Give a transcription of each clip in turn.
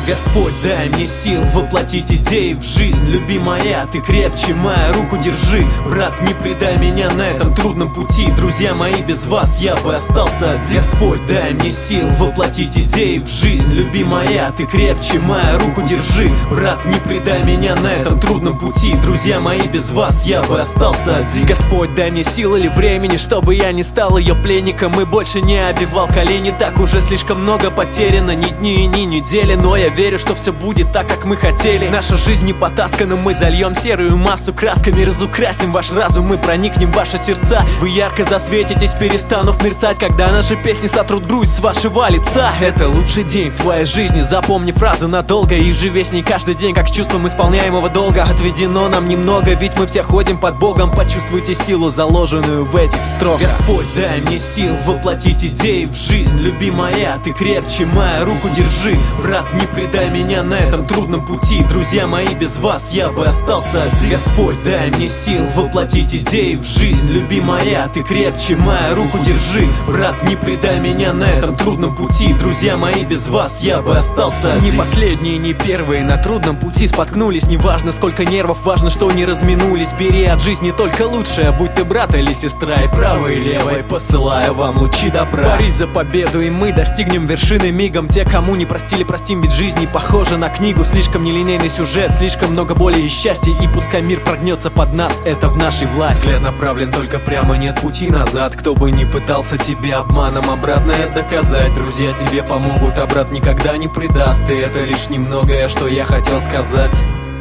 Господь, дай мне сил воплотить идеи в жизнь. Любимая, ты крепче, моя руку держи. Брат, не предай меня на этом трудном пути. Друзья мои, без вас я бы остался один. Господь, дай мне сил воплотить идеи в жизнь. Любимая, ты крепче, моя руку держи. Брат, не предай меня на этом трудном пути. Друзья мои, без вас я бы остался один. Господь, дай мне сил или времени, чтобы я не стал ее пленником и больше не обивал колени. Так уже слишком много потеряно, ни дни и ни недели. Но я верю, что все будет так, как мы хотели. Наша жизнь не потаскана, мы зальем серую массу красками, разукрасим ваш разум, мы проникнем в ваши сердца. Вы ярко засветитесь, перестанув мерцать, когда наши песни сотрут грусть с вашего лица. Это лучший день в твоей жизни, запомни фразу надолго. И живи с ней каждый день, как с чувством исполняемого долга. Отведено нам немного, ведь мы все ходим под Богом. Почувствуйте силу, заложенную в этих строках. Господь, дай мне сил воплотить идеи в жизнь. Любимая, ты крепче, моя руку держи. Брат, не предай меня на этом трудном пути. Друзья мои, без вас я бы остался один. Господь, дай мне сил воплотить идеи в жизнь. Любимая, ты крепче, моя руку держи. Брат, не предай меня на этом трудном пути. Друзья мои, без вас я бы остался один. Не последние, не первые на трудном пути споткнулись. Неважно, сколько нервов, важно, что не разминулись. Бери от жизни только лучшее, будь ты брат или сестра. И правой, и левой посылаю вам лучи добра. Борись за победу, и мы достигнем вершины мигом. Те, кому не простили, простим, ведь жизнь не похожа на книгу. Слишком нелинейный сюжет, слишком много боли и счастья. И пускай мир прогнется под нас, это в нашей власти. Взгляд направлен только прямо, нет пути назад. Кто бы ни пытался тебе обманом обратное доказать, друзья тебе помогут, а брат никогда не предаст. И это лишь немногое, что я хотел сказать.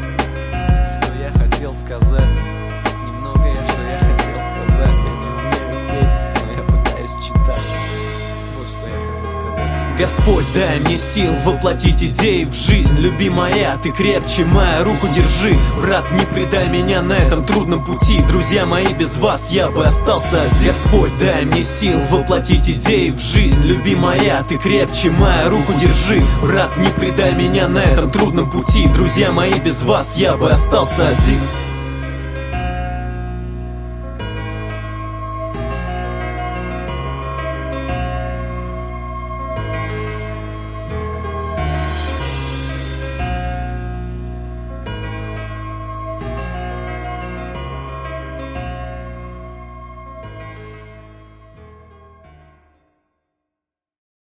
Что я хотел сказать. Немногое, что я хотел сказать. Я не умею петь, но я пытаюсь читать. Вот что я хотел сказать. Господь, дай мне сил воплотить идеи в жизнь. Любимая, ты крепче, моя руку держи. Брат, не предай меня на этом трудном пути. Друзья мои, без вас я бы остался один. Господь, дай мне сил воплотить идеи в жизнь. Любимая, ты крепче, моя руку держи. Брат, не предай меня на этом трудном пути. Друзья мои, без вас я бы остался один.